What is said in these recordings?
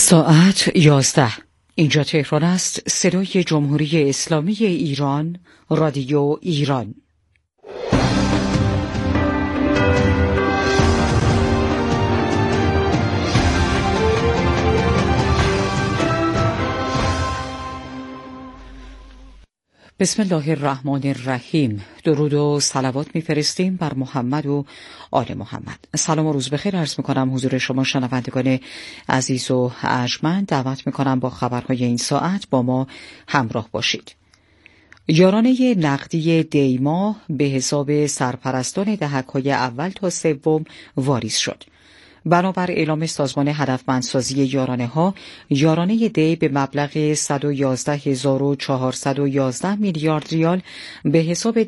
ساعت 11. اینجا تهران است. صدای جمهوری اسلامی ایران، رادیو ایران. بسم الله الرحمن الرحیم. درود و صلوات میفرستیم بر محمد و آل محمد. سلام و روز بخیر عرض میکنم حضور شما شنوندگان عزیز و ارجمند. دعوت میکنم با خبرهای این ساعت با ما همراه باشید. یارانه نقدی دیما به حساب سرپرستان دهک‌های اول تا سوم واریز شد. بنابر اعلام سازمان هدفمندسازی یارانه‌ها، یارانه دی به مبلغ 111,411 میلیارد ریال به حساب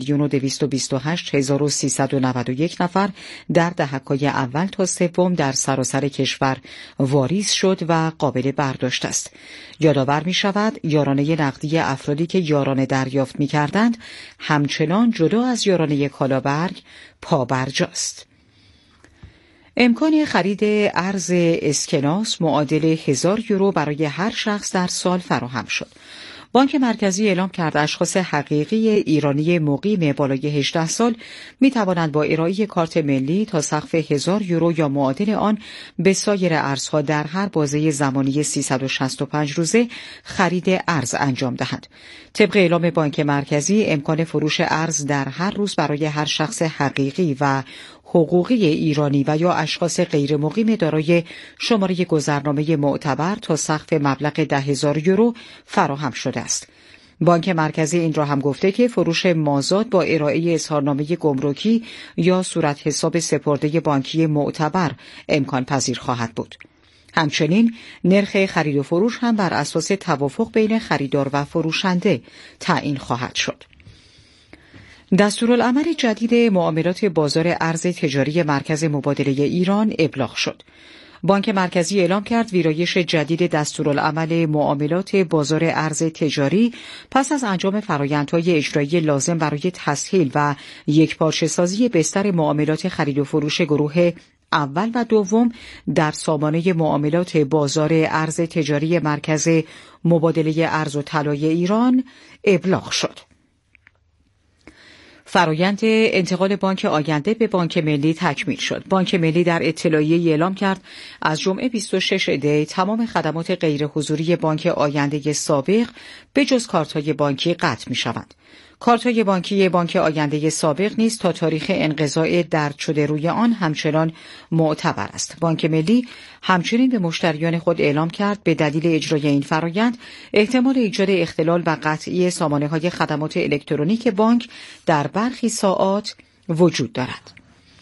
10,228,391 نفر در دهک‌های اول تا سوم در سراسر کشور واریز شد و قابل برداشت است. یادآور می‌شود یارانه نقدی افرادی که یارانه دریافت می‌کردند همچنان جدا از یارانه کالابرگ پابرجاست. امکان خرید ارز اسکناس معادل 1000 یورو برای هر شخص در سال فراهم شد. بانک مرکزی اعلام کرد اشخاص حقیقی ایرانی مقیم بالای 18 سال می توانند با ارائه کارت ملی تا سقف 1000 یورو یا معادل آن به سایر ارزها در هر بازه زمانی 365 روزه خرید ارز انجام دهند. طبق اعلام بانک مرکزی امکان فروش ارز در هر روز برای هر شخص حقیقی و حقوقی ایرانی و یا اشخاص غیر مقیم دارای شماره گذرنامه معتبر تا سقف مبلغ 10,000 یورو فراهم شده است. بانک مرکزی این را هم گفته که فروش مازاد با ارائه اظهارنامه گمرکی یا صورت حساب سپرده بانکی معتبر امکان پذیر خواهد بود. همچنین نرخ خرید و فروش هم بر اساس توافق بین خریدار و فروشنده تعیین خواهد شد. دستورالعمل جدید معاملات بازار ارز تجاری مرکز مبادله ایران ابلاغ شد. بانک مرکزی اعلام کرد ویرایش جدید دستورالعمل معاملات بازار ارز تجاری پس از انجام فرآیندهای اجرایی لازم برای تسهیل و یکپارچه‌سازی بستر معاملات خرید و فروش گروه اول و دوم در سامانه معاملات بازار ارز تجاری مرکز مبادله ارز و طلای ایران ابلاغ شد. فرایند انتقال بانک آینده به بانک ملی تکمیل شد. بانک ملی در اطلاعیه‌ای اعلام کرد از جمعه 26 دی تمام خدمات غیر حضوری بانک آینده سابق به جز کارت‌های بانکی قطع می‌شوند. کارت‌های بانکی بانک آینده سابق نیز تا تاریخ انقضاء درج شده روی آن همچنان معتبر است. بانک ملی همچنین به مشتریان خود اعلام کرد به دلیل اجرای این فرایند احتمال ایجاد اختلال و قطعی سامانه‌های خدمات الکترونیک بانک در برخی ساعات وجود دارد.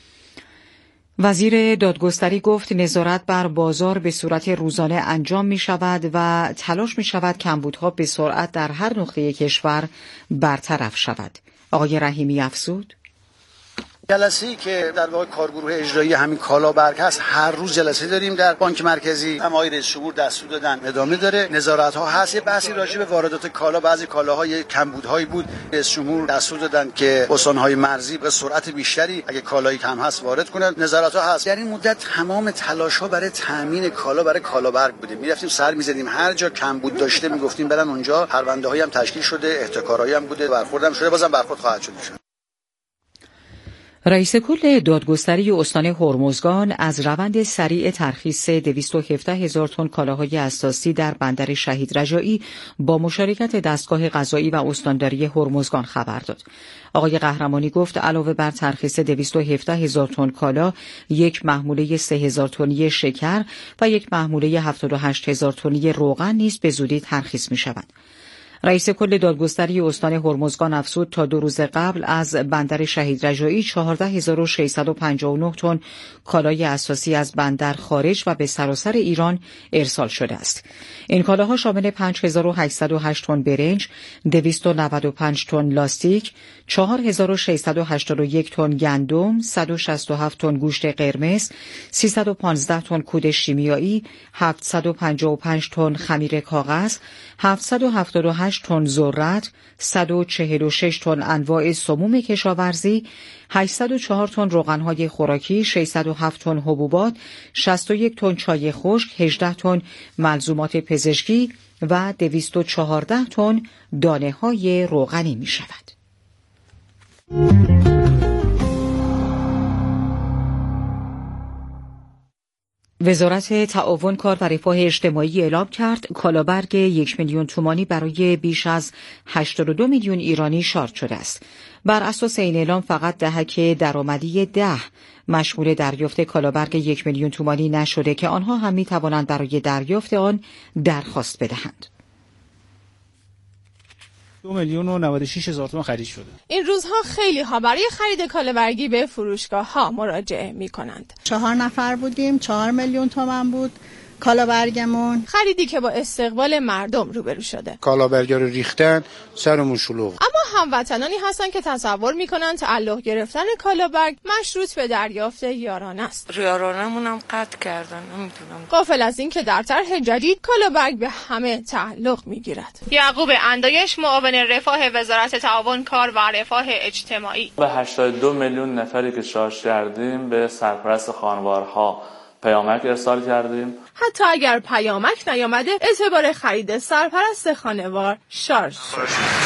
وزیر دادگستری گفت نظارت بر بازار به صورت روزانه انجام می شود و تلاش می شود کمبودها به سرعت در هر نقطه کشور برطرف شود. آقای رحیمی افزود جلسه‌ای که در واقع کارگروه اجرایی همین کالابرگ هست هر روز جلسه داریم در بانک مرکزی. هم آقای رئیس جمهور دستور دادن ادامه داره. نظارت ها هست. یه بحثی راجع به واردات کالا، بعضی کالاهای کمبودهایی بود. رئیس جمهور دستور دادن که استان‌های مرزی به سرعت بیشتری اگه کالایی کم هست وارد کنن. نظارت ها هست. در این مدت تمام تلاش‌ها برای تامین کالا برای کالابرگ بوده. میرفتیم سر می‌زدیم هر جا کمبود داشته میگفتیم برن اونجا. پرونده‌هایی هم تشکیل شده، احتکارایی هم بوده، برخوردم شده، بازم برخورد خواهد شد. رئیس کل دادگستری استان هرمزگان از روند سریع ترخیص 217,000 تن کالاهای اساسی در بندر شهید رجایی با مشارکت دستگاه قضایی و استانداری هرمزگان خبر داد. آقای قهرمانی گفت علاوه بر ترخیص 217,000 تن کالا، یک محموله 3,000 تنی شکر و یک محموله 78,000 تنی روغن نیز به زودی ترخیص می‌شود. رئیس کل دادگستری استان هرمزگان افزود تا 2 روز قبل از بندر شهید رجایی 14,659 تن کالای اساسی از بندر خارج و به سراسر ایران ارسال شده است. این کالاها شامل 5,808 تن برنج، 295 تن لاستیک، 4,681 تن گندم، 167 تن گوشت قرمز، 315 تن کود شیمیایی، 755 تن خمیر کاغذ، 778 88 تن ذرت، 146 تن انواع سموم کشاورزی، 804 تن روغن‌های خوراکی، 607 تن حبوبات، 61 تن چای خشک، 18 تن ملزومات پزشکی و 214 تن دانه‌های روغنی می‌شود. وزارت تعاون کار و رفاه اجتماعی اعلام کرد کالابرگ 1 میلیون تومانی برای بیش از 82 میلیون ایرانی شارژ شده است. بر اساس این اعلام فقط دهک درآمدی 10 مشمول دریافت کالابرگ 1 میلیون تومانی نشده که آنها هم می توانند برای دریافت آن درخواست بدهند. 2,096,000 تومان خرید شده. این روزها خیلی ها برای خرید کالابرگی به فروشگاه ها مراجعه می کنند. 4 نفر بودیم، 4 میلیون تومان بود کالابرگمون. خریدی که با استقبال مردم روبرو شده. کالابرگ رو ریختن سرمون شلوغ. اما هموطنانی هستن که تصور میکنن تعلق گرفتن کالابرگ مشروط به دریافت یارانه است. یارانمون هم قطع کردن، نمیدونم. غافل از این که در طرح جدید کالابرگ به همه تعلق میگیرد. یعقوب اندایش، معاون رفاه وزارت تعاون کار و رفاه اجتماعی. به 82 میلیون نفری که شارژ کردیم به سرپرست خانوارها پیامک ارسال کردیم. حتی اگر پیامک نیامده اعتبار خرید سرپرست خانوار شارژ شد.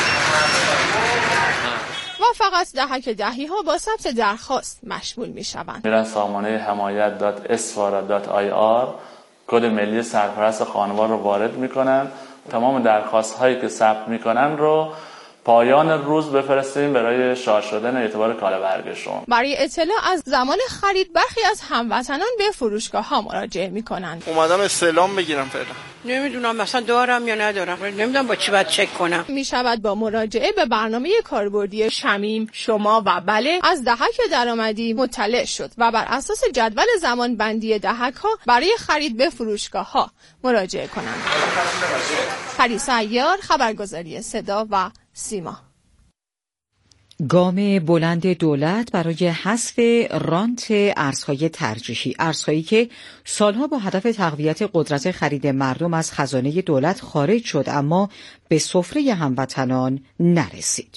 و فقط دهک دهی‌ها با ثبت درخواست مشمول می‌شوند. میرن سامانه حمایت.esfara.ir کد ملی سرپرست خانوار رو وارد میکنن. تمام درخواست هایی که ثبت میکنن رو پایان روز بفرستیم برای شارژ شدن اعتبار کالابرگشون. برای اطلاع از زمان خرید برخی از هموطنان به فروشگاه ها مراجعه میکنند. اومدم استعلام بگیرم فعلا. نمیدونم مثلا دارم یا ندارم. نمیدونم با چی باید چک کنم. میشود با مراجعه به برنامه کاربردی شمیم شما و بله از دهک درآمدی مطلع شد و بر اساس جدول زمان بندی دهک ها برای خرید به فروشگاه ها مراجعه کنند. پریسا عیار، خبرگزاری صدا و سیما. گام بلند دولت برای حذف رانت ارزهای ترجیحی، ارزهایی که سالها با هدف تقویت قدرت خرید مردم از خزانه دولت خارج شد اما به سفره هموطنان نرسید.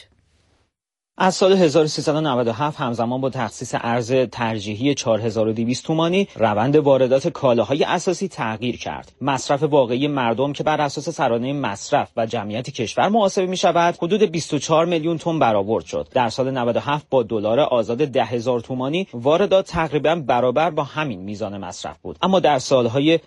از سال 1397 همزمان با تخصیص ارز ترجیحی 4200 تومانی روند واردات کالاهای اساسی تغییر کرد. مصرف واقعی مردم که بر اساس سرانه مصرف و جمعیت کشور محاسبه می شود حدود 24 میلیون تن برآورد شد. در سال 97 با دلار آزاد 10,000 تومانی واردات تقریبا برابر با همین میزان مصرف بود. اما در سالهای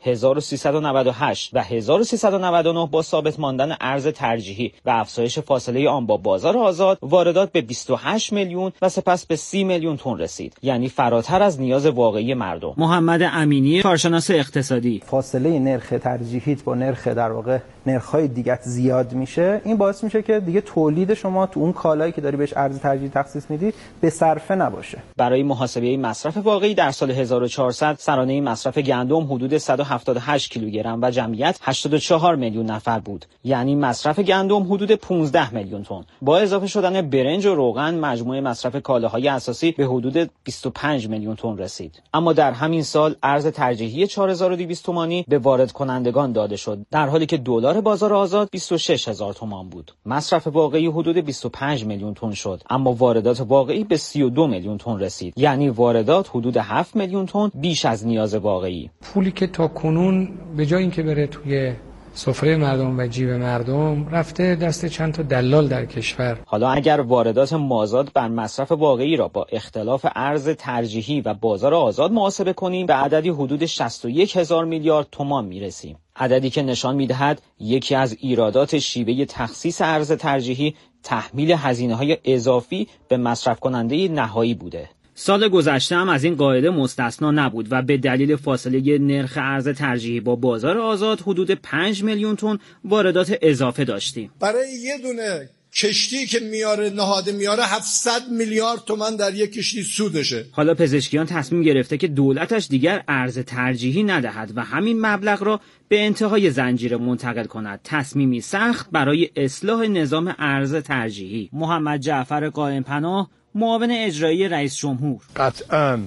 1398 و 1399 با ثابت ماندن ارز ترجیحی و افزایش فاصله آن با بازار آزاد واردات به 28 میلیون و سپس به 30 میلیون تن رسید، یعنی فراتر از نیاز واقعی مردم. محمد امینی، کارشناس اقتصادی: فاصله نرخ ترجیحیت با نرخ در واقع نرخ‌های دیگه زیاد میشه، این باعث میشه که دیگه تولید شما تو اون کالایی که داری بهش ارز ترجیحی تخصیص میدی به صرفه نباشه. برای محاسبه مصرف واقعی در سال 1400 سرانه مصرف گندم حدود 178 کیلوگرم و جمعیت 84 میلیون نفر بود، یعنی مصرف گندم حدود 15 میلیون تن. با اضافه شدن برنج و روغن مجموع مصرف کالاهای اساسی به حدود 25 میلیون تن رسید. اما در همین سال ارز ترجیحی 4200 تومانی به وارد کنندگان داده شد، در حالی که دلار بازار آزاد 26000 تومان بود. مصرف واقعی حدود 25 میلیون تن شد، اما واردات واقعی به 32 میلیون تن رسید، یعنی واردات حدود 7 میلیون تن بیش از نیاز واقعی. پولی که تا کنون به جای اینکه بره توی سفره مردم و جیب مردم رفته دست چند تا دلال در کشور. حالا اگر واردات مازاد بر مصرف واقعی را با اختلاف ارز ترجیحی و بازار آزاد محاسبه کنیم به عددی حدود 61000 میلیارد تومان میرسیم. عددی که نشان میدهد یکی از ایرادات شیوه تخصیص ارز ترجیحی تحمیل هزینه‌های اضافی به مصرف کننده نهایی بوده. سال گذشته هم از این قاعده مستثنا نبود و به دلیل فاصله نرخ ارز ترجیحی با بازار آزاد حدود 5 میلیون تن واردات اضافه داشتیم. برای یه دونه کشتی که نهاده میاره 700 میلیارد تومان در یک کشتی سودشه. حالا پزشکیان تصمیم گرفته که دولتش دیگر ارز ترجیحی ندهد و همین مبلغ را به انتهای زنجیره منتقل کند. تصمیمی سخت برای اصلاح نظام ارز ترجیحی. محمد جعفر قائم‌پناه، معاون اجرایی رئیس جمهور: قطعاً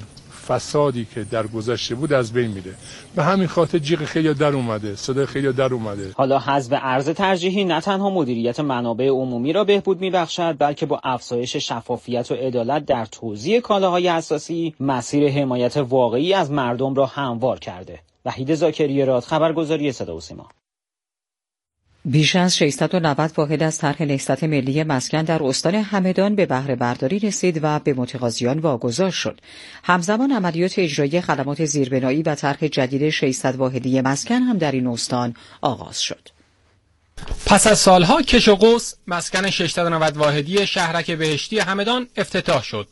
فسادی که در گذشته بود از بین میره. به همین خاطر جیغ خیلی در اومده، صدای خیلی در اومده. حالا حذف ارز ترجیحی نه تنها مدیریت منابع عمومی را بهبود میبخشد، بلکه با افزایش شفافیت و عدالت در توزیع کالاهای اساسی مسیر حمایت واقعی از مردم را هموار کرده. وحید زاکری راد، خبرگزاری صدا و سیما. بیش از 690 واحد از طرح نهضت ملی مسکن در استان همدان به بهره برداری رسید و به متقاضیان واگذار شد. همزمان عملیات اجرایی خدمات زیربنایی و طرح جدید 600 واحدی مسکن هم در این استان آغاز شد. پس از سالها کش و قوس، مسکن 690 واحدی شهرک بهشتی همدان افتتاح شد.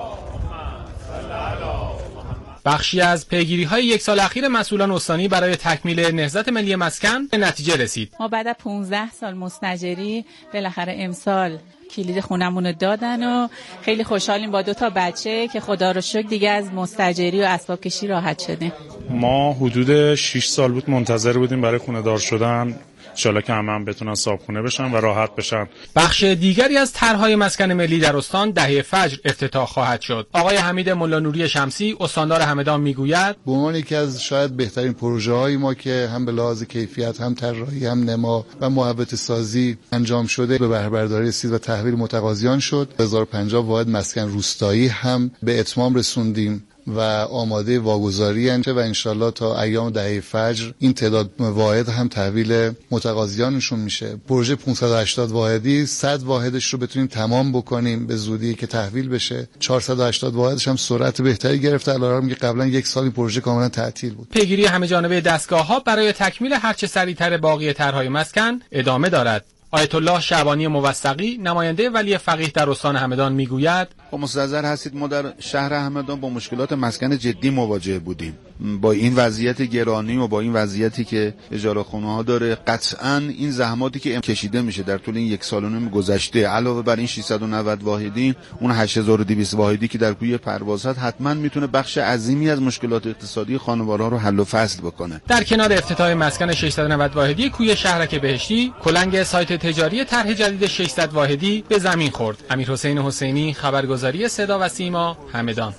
بخشی از پیگیری‌های یک سال اخیر مسئولان استانی برای تکمیل نهضت ملی مسکن به نتیجه رسید. ما بعد از 15 سال مستاجری بالاخره امسال کلید خونمون رو دادن و خیلی خوشحالیم با 2 بچه که خدا رو شکر دیگه از مستاجری و اسباب کشی راحت شدیم. ما حدود 6 سال بود منتظر بودیم برای خونه دار شدن. انشالله که همه بتونن صاحبخونه بشن و راحت بشن. بخش دیگری از طرح‌های مسکن ملی در استان دهه فجر افتتاح خواهد شد. آقای حمید ملانوری شمسی استاندار همدان میگوید به عنوان یکی از شاید بهترین پروژه‌های ما که هم به لحاظ کیفیت هم طراحی هم نما و محوطه سازی انجام شده به بهره برداری رسید و تحویل متقاضیان شد. 1050 واحد مسکن روستایی هم به اتمام رسوندیم و آماده واگذاری انجام و انشالله تا ایام دهه فجر این تعداد واحد هم تحویل متقاضیانشون میشه. پروژه 580 واحدی 100 واحدش رو بتونیم تمام بکنیم به زودی که تحویل بشه. 480 واحدش هم سرعت بهتری گرفته علاوه بر قبلا یک سال این پروژه کاملا تعطیل بود. پیگیری همه جانبه دستگاه‌ها برای تکمیل هرچه سریعتر باقی طرح‌های مسکن ادامه دارد. آیت الله شعبانی موثقی نماینده ولی فقیه در استان همدان میگوید با مستحضر هستید ما در شهر همدان با مشکلات مسکن جدی مواجه بودیم. با این وضعیت گرانی و با این وضعیتی که اجاره خونه ها داره قطعاً این زحماتی که کشیده میشه در طول این 1.5 سال گذشته علاوه بر این 690 واحدی اون 8200 واحدی که در کوی پرواز هست حتما میتونه بخش عظیمی از مشکلات اقتصادی خانوارها رو حل و فصل بکنه. در کنار افتتاح مسکن 690 واحدی کوی شهرک بهشتی کلنگ سایت تجاری طرح جدید 600 واحدی به زمین خورد. امیرحسین حسینی خبرگزاری صدا و سیما همدان.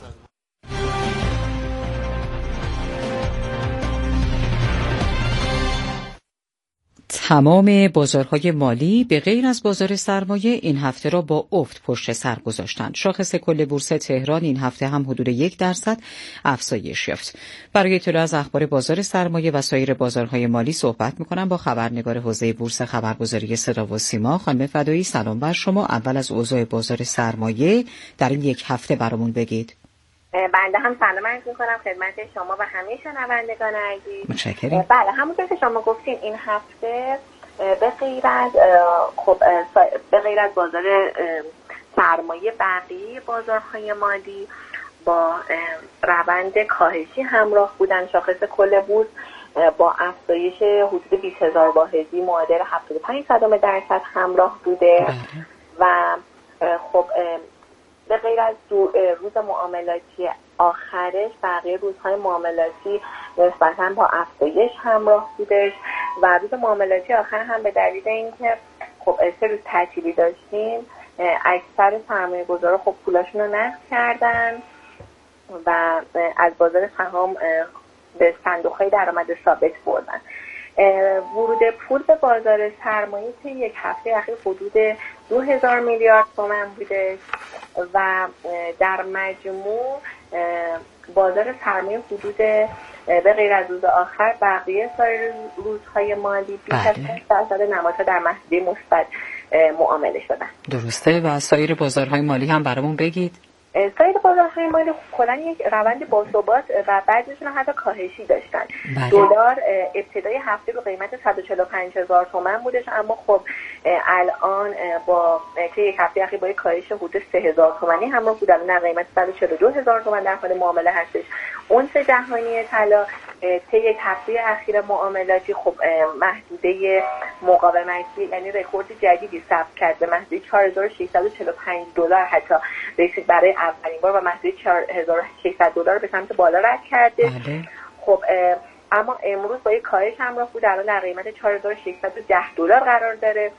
تمام بازارهای مالی به غیر از بازار سرمایه این هفته را با افت پشت سر گذاشتند. شاخص کل بورس تهران این هفته هم حدود 1% افزایش یافت. برای اطلاع از اخبار بازار سرمایه و سایر بازارهای مالی صحبت می‌کنم با خبرنگار حوزه بورس خبرگزاری صدا و سیما خانم فدایی. سلام بر شما. اول از اوضاع بازار سرمایه در این یک هفته برامون بگید. بنده هم سلام عرض می‌کنم خدمت شما و همه شنوندگان عزیز. متشکرم. بله همونطور که شما گفتین این هفته به غیر از بازار سرمایه بقیه بازارهای مالی با روند کاهشی همراه بودن. شاخص کل بورس با افزایش حدود 20000 واحدی معادل 75% همراه بوده و خب به غیر از روز معاملاتی آخرش بقیه روزهای معاملاتی نسبتاً با افزایش همراه بودش و روز معاملاتی آخر هم به دلیل اینکه خب 3 روز تعطیلی داشتیم اکثر سرمایه‌گذارا خب پولاشون رو نقد کردن و از بازار سهام به صندوق‌های درآمد ثابت بردن. ورود پول به بازار سرمایه طی یک هفته اخیر حدود 2000 میلیارد تومان بوده و در مجموع بازار سرمایه حدود به غیر از روز آخر بقیه سایر روزهای مالی بیش از 5% نمادها در محدوده مثبت معامله شدن. درسته. و سایر بازارهای مالی هم برامون بگید. سایر بازارهای مالی کلا یک روند باثبات و بعضیشون حتی کاهشی داشتن. دلار ابتدای هفته به قیمت 145000 تومان بودش اما خب الان با که یک هفته اخیر با یک کاهش حدود 3000 تومانی همراه بود. الان قیمت 142000 تومان در حال معامله هستش. اونس جهانی طلا طی یک هفته اخیر معاملاتی خب محدوده مقاومتی یعنی رکورد جدیدی ثبت کرد به محدوده 4645 دلار حتی رسید برای اولین بار و محدوده 4600 دلار به سمت بالا رد کرده. خب اما امروز با یک کاهش همراه بود الان در قیمت 4610 دلار قرار داره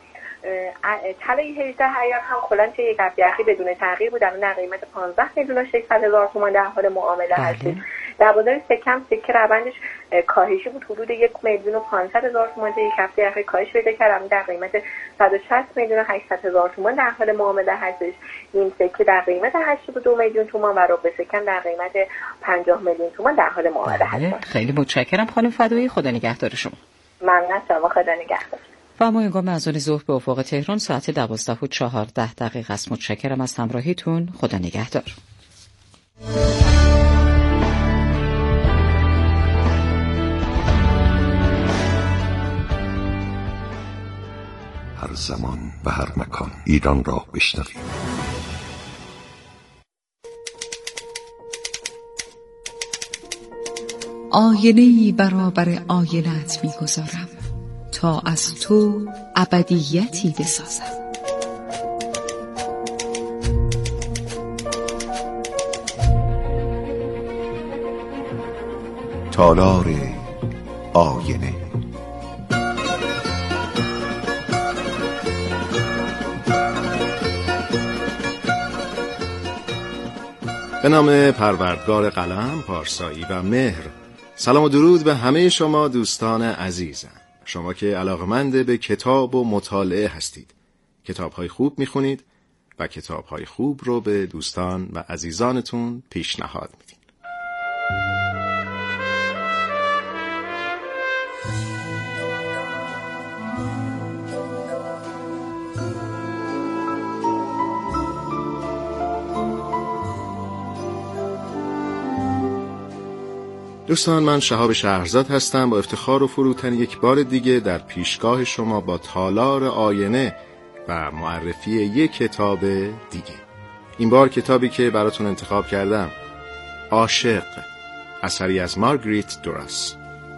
طلای 18 عیار هم کلا چه یک هفته اخیر بدون تغییر بود، الان در قیمت 15,600,000 تومان در حال معامله هست. در بازار سکم سکه روندش کاهشی بود، حدود 1,500,000 تومان یک هفته اخیر کاهش پیدا کرد، در قیمت 160,800,000 تومان در حال معامله هستش. این سکه در قیمت 82 میلیون تومان و ربع سکم در قیمت 50 میلیون تومان در حال معامله هست. خیلی متشکرم خانم فدایی، خدا نگهدار شما. ممنون از شما، خدا نگهدار. و ما هنگام اذان ظهر به افق تهران ساعت 12:14 است. متشکرم از همراهیتون، خدا نگهدار. هر زمان و هر مکان ایران را بشنوید. آینه‌ای برابر آینه‌ات می‌گذارم تا از تو ابدیتی بسازم. تالار آینه. به نام پروردگار قلم، پارسایی و مهر. سلام و درود به همه شما دوستان عزیزم، شما که علاقمند به کتاب و مطالعه هستید، کتاب‌های خوب می‌خونید و کتاب‌های خوب رو به دوستان و عزیزانتون پیشنهاد میدین. دوستان، من شهاب شهرزاد هستم، با افتخار و فروتنی یک بار دیگه در پیشگاه شما با تالار آینه و معرفی یک کتاب دیگه. این بار کتابی که براتون انتخاب کردم، عاشق، اثری از مارگریت دوراس.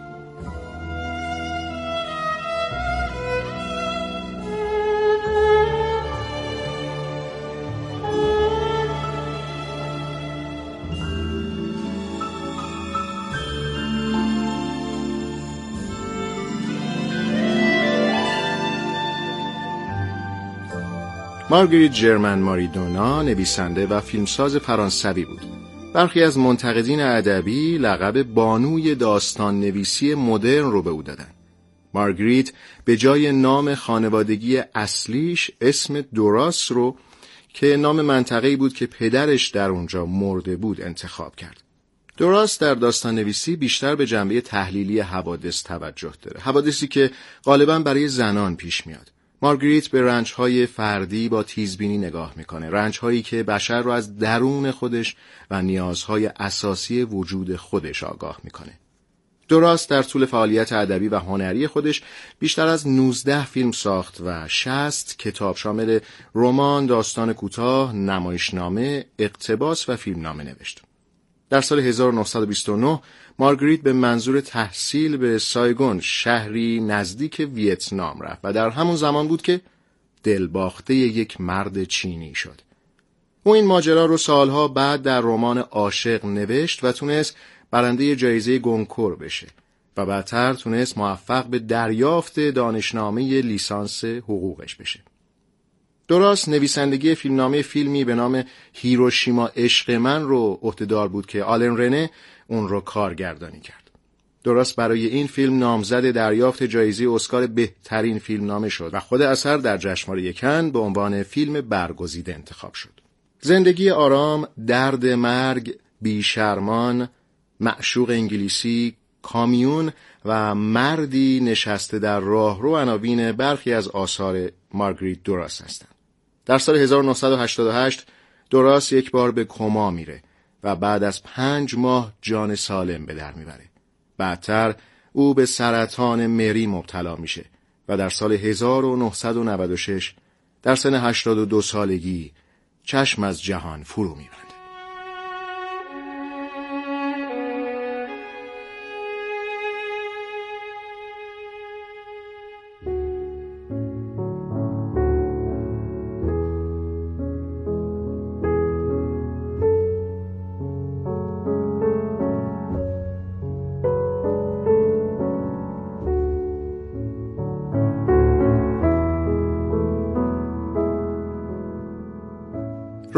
مارگریت ژرمن ماری دونا نویسنده و فیلمساز فرانسوی بود. برخی از منتقدین ادبی لقب بانوی داستان نویسی مدرن رو به او دادن. مارگریت به جای نام خانوادگی اصلیش اسم دوراس رو که نام منطقه‌ای بود که پدرش در اونجا مرده بود انتخاب کرد. دوراس در داستان نویسی بیشتر به جنبه تحلیلی حوادث توجه داره، حوادثی که غالباً برای زنان پیش میاد. مارگریت به رنج‌های فردی با تیزبینی نگاه میکنه، رنج‌هایی که بشر رو از درون خودش و نیازهای اساسی وجود خودش آگاه میکنه. دوراس در طول فعالیت ادبی و هنری خودش بیشتر از 19 فیلم ساخت و 60 کتاب شامل رمان، داستان کوتاه، نمایشنامه، اقتباس و فیلمنامه نوشت. در سال 1929 مارگریت به منظور تحصیل به سایگون، شهری نزدیک ویتنام رفت و در همون زمان بود که دلباخته یک مرد چینی شد. او این ماجرا رو سالها بعد در رمان عاشق نوشت و تونست برنده جایزه گونکور بشه و بعدتر تونست موفق به دریافت دانشنامه لیسانس حقوقش بشه. دوراس نویسندگی فیلمنامه فیلمی به نام هیروشیما عشق من رو عهده‌دار بود که آلن رنه اون رو کارگردانی کرد. دوراس برای این فیلم نامزد دریافت جایزه اسکار بهترین فیلمنامه شد و خود اثر در جشنواره کن به عنوان فیلم برگزیده انتخاب شد. زندگی آرام، درد مرگ، بیشرمان، معشوق انگلیسی، کامیون و مردی نشسته در راهرو عناوین برخی از آثار مارگریت دوراس هستند. در سال 1988 دوراس یک بار به کما میره و بعد از 5 ماه جان سالم به در میبره. بعدتر او به سرطان مری مبتلا میشه و در سال 1996 در سن 82 سالگی چشم از جهان فرو میبره.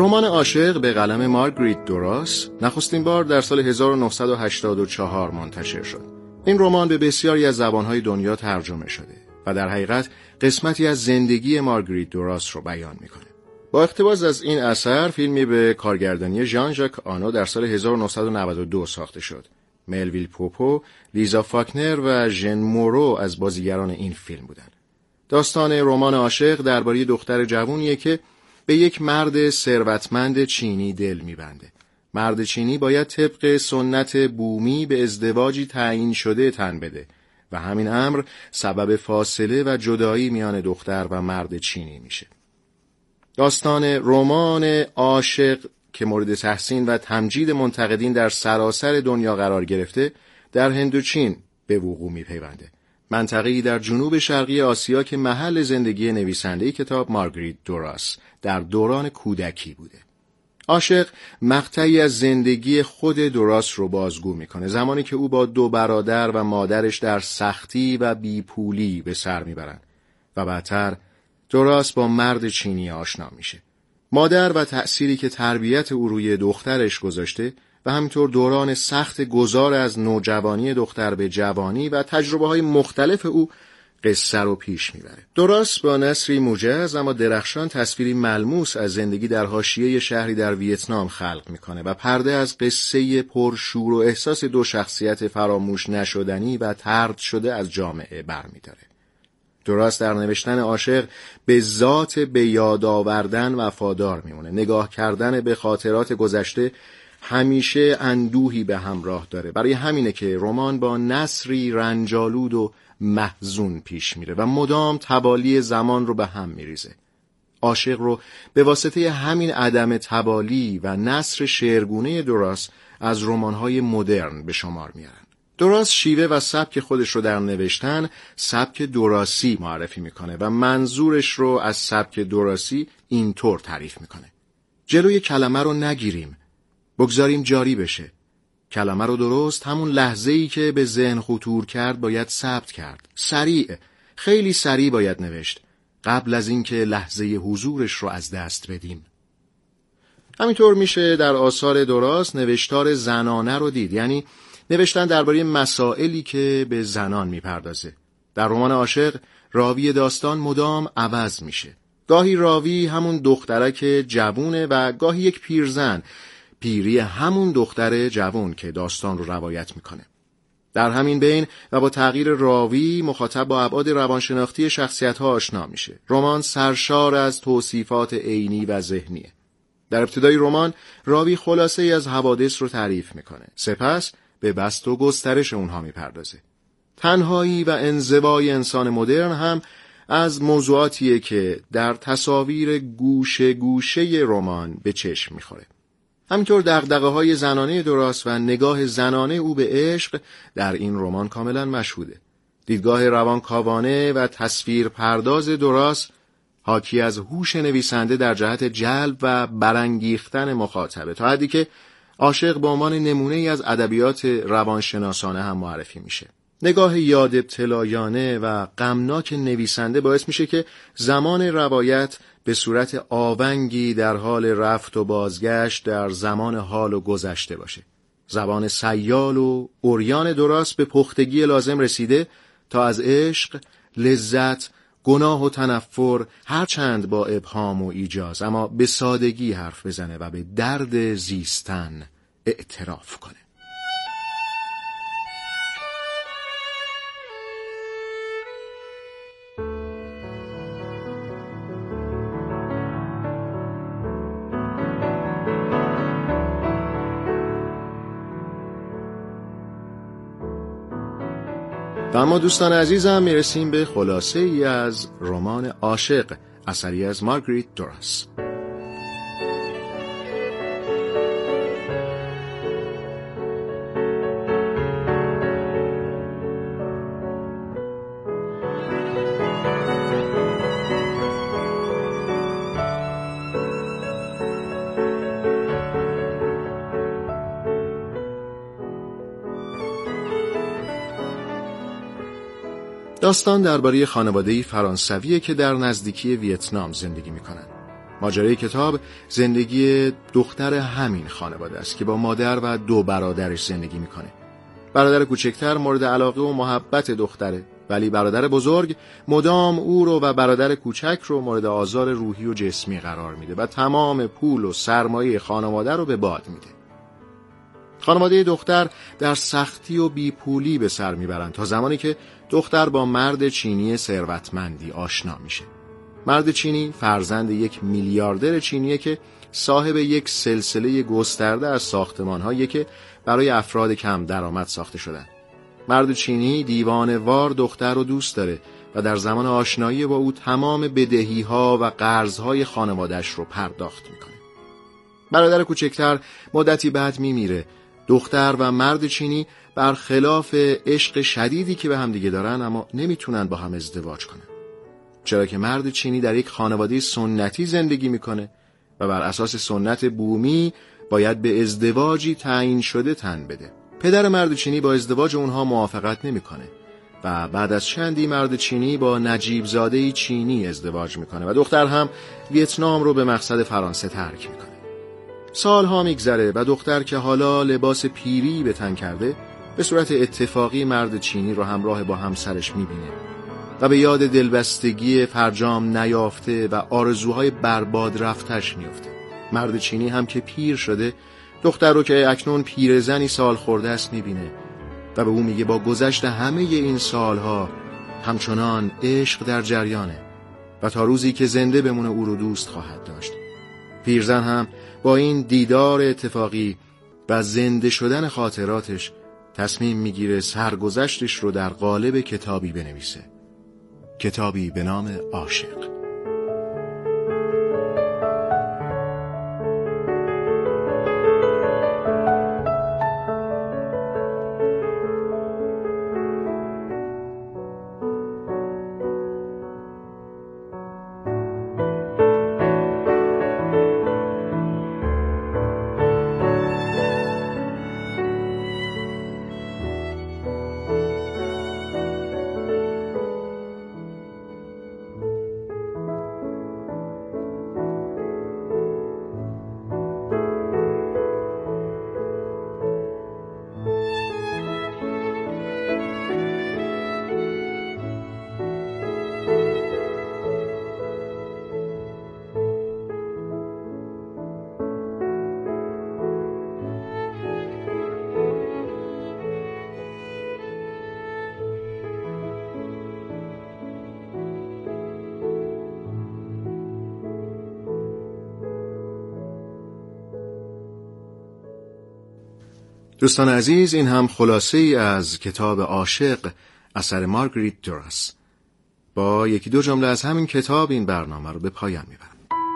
رمان عاشق به قلم مارگریت دوراس نخستین بار در سال 1984 منتشر شد. این رمان به بسیاری از زبانهای دنیا ترجمه شده و در حقیقت قسمتی از زندگی مارگریت دوراس رو بیان میکنه. با اقتباس از این اثر فیلمی به کارگردانی ژان ژاک آنو در سال 1992 ساخته شد. ملویل پوپو، لیزا فاکنر و ژن مورو از بازیگران این فیلم بودند. داستان رمان عاشق درباره دختر جوونیه که به یک مرد ثروتمند چینی دل می‌بنده. مرد چینی باید طبق سنت بومی به ازدواجی تعیین شده تن بده و همین امر سبب فاصله و جدایی میان دختر و مرد چینی میشه. داستان رمان عاشق که مورد تحسین و تمجید منتقدین در سراسر دنیا قرار گرفته، در هندوچین به وقوع میپیونده. منطقه‌ای در جنوب شرقی آسیا که محل زندگی نویسنده کتاب مارگریت دوراس در دوران کودکی بوده. عاشق مقطعی از زندگی خود دوراس رو بازگو میکنه، زمانی که او با دو برادر و مادرش در سختی و بیپولی به سر میبرن و بعدتر دوراس با مرد چینی آشنا میشه. مادر و تأثیری که تربیت او روی دخترش گذاشته و همینطور دوران سخت گذار از نوجوانی دختر به جوانی و تجربه‌های مختلف او قصه رو پیش میبره. دوراس با نثری موجز اما درخشان تصویری ملموس از زندگی در حاشیه شهری در ویتنام خلق میکنه و پرده از قصه پرشور و احساس دو شخصیت فراموش نشدنی و طرد شده از جامعه برمی‌داره. دوراس در نوشتن عاشق به ذات به یاد آوردن وفادار میمونه. نگاه کردن به خاطرات گذشته همیشه اندوهی به همراه داره. برای همینه که رمان با نثری رنجالود و محزون پیش میره و مدام تبالی زمان رو به هم میریزه. عاشق رو به واسطه همین عدم تبالی و نثر شعرگونه دوراس از رمان‌های مدرن به شمار میارن. دوراس شیوه و سبک خودش رو در نوشتن سبک دوراسی معرفی میکنه و منظورش رو از سبک دوراسی اینطور تعریف میکنه: جلوی کلمه رو نگیریم، بگذاریم جاری بشه. کلمه رو درست همون لحظه‌ای که به ذهن خطور کرد باید ثبت کرد. سریع، خیلی سریع باید نوشت قبل از اینکه لحظه حضورش رو از دست بدیم. همینطور میشه در آثار دوراس نوشتار زنانه رو دید، یعنی نوشتن درباره مسائلی که به زنان میپردازه. در رمان عاشق راوی داستان مدام عوض میشه. گاهی راوی همون دخترک جوونه و گاهی یک پیرزن، پیری همون دختر جوون که داستان رو روایت میکنه. در همین بین و با تغییر راوی مخاطب با ابعاد روانشناختی شخصیت‌ها آشنا میشه. رمان سرشار از توصیفات عینی و ذهنیه. در ابتدای رمان راوی خلاصه ای از حوادث رو تعریف میکنه. سپس به بسط و گسترش اونها میپردازه. تنهایی و انزوای انسان مدرن هم از موضوعاتیه که در تصاویر گوشه گوشه رمان به چشم میخوره. همینطور دغدغه‌های زنانه دوراس و نگاه زنانه او به عشق در این رمان کاملا مشهوده. دیدگاه روانکاوانه و تصویر پرداز دوراس حاکی از هوش نویسنده در جهت جلب و برانگیختن مخاطبه، تا حدی که عاشق به عنوان نمونه‌ای از ادبیات روانشناسانه هم معرفی میشه. نگاه یاد ابتلایانه و غمناک نویسنده باعث میشه که زمان روایت به صورت آونگی در حال رفت و بازگشت در زمان حال و گذشته باشه. زبان سیال و عریان دوراس به پختگی لازم رسیده تا از عشق، لذت، گناه و تنفر هرچند با ابهام و ایجاز اما به سادگی حرف بزنه و به درد زیستن اعتراف کنه. و اما دوستان عزیزم میرسیم به خلاصه ای از رمان عاشق، اثری از مارگریت دوراس. داستان درباره خانواده‌ای فرانسویه که در نزدیکی ویتنام زندگی می‌کنند. ماجرای کتاب زندگی دختر همین خانواده است که با مادر و 2 برادرش زندگی میکنه. برادر کوچکتر مورد علاقه و محبت دختره، ولی برادر بزرگ مدام او رو و برادر کوچک رو مورد آزار روحی و جسمی قرار میده و تمام پول و سرمایه خانواده رو به باد میده. خانواده دختر در سختی و بیپولی به سر میبرند تا زمانی که دختر با مرد چینی ثروتمندی آشنا میشه. مرد چینی فرزند یک میلیاردر چینیه که صاحب یک سلسله گسترده از ساختمان‌هایی که برای افراد کم درآمد ساخته شدن. مرد چینی دیوانه‌وار دختر رو دوست داره و در زمان آشنایی با او تمام بدهی‌ها و قرض‌های خانواده‌اش رو پرداخت میکنه. برادر کوچکتر مدتی بعد میمیره. دختر و مرد چینی برخلاف عشق شدیدی که به هم دیگه دارن اما نمیتونن با هم ازدواج کنن. چرا که مرد چینی در یک خانواده سنتی زندگی میکنه و بر اساس سنت بومی باید به ازدواجی تعیین شده تن بده. پدر مرد چینی با ازدواج اونها موافقت نمیکنه و بعد از چندی مرد چینی با نجیب زاده چینی ازدواج میکنه و دختر هم ویتنام رو به مقصد فرانسه ترک میکنه. سالها میگذره و دختر که حالا لباس پیری به تن کرده به صورت اتفاقی مرد چینی رو همراه با همسرش میبینه و به یاد دلبستگی فرجام نیافته و آرزوهای برباد رفتش میفته. مرد چینی هم که پیر شده دختر رو که اکنون پیرزنی سال خورده است میبینه و به او میگه با گذشت همه این سالها همچنان عشق در جریانه و تا روزی که زنده بمونه او رو دوست خواهد داشت. پیرزن هم با این دیدار اتفاقی و زنده شدن خاطراتش تصمیم میگیره سرگذشتش رو در قالب کتابی بنویسه. کتابی به نام عاشق. دوستان عزیز، این هم خلاصه ای از کتاب عاشق اثر مارگریت دوراس. با 1-2 جمله از همین کتاب این برنامه رو به پایان میبرم.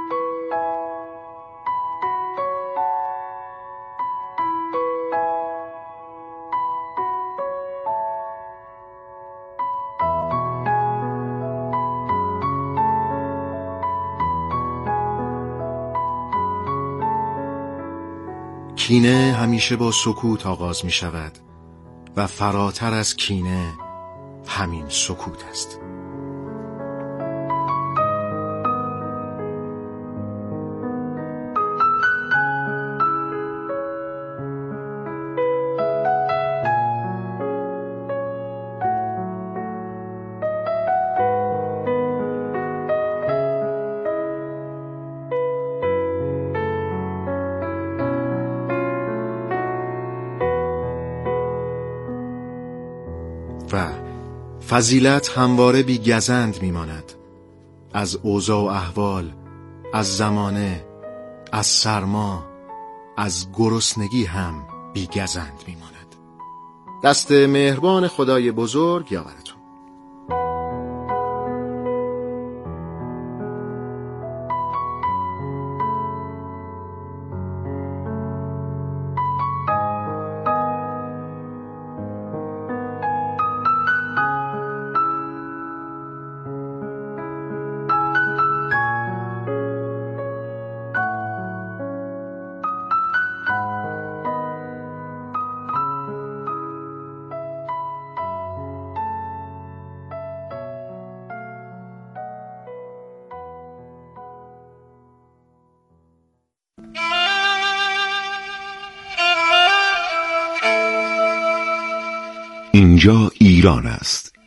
کینه همیشه با سکوت آغاز می شود و فراتر از کینه همین سکوت است. و فضیلت همواره بی گزند میماند، از اوضاع و احوال، از زمانه، از سرما، از گرسنگی هم بی گزند میماند. دست مهربان خدای بزرگ یاورتون. اینجا ایران است.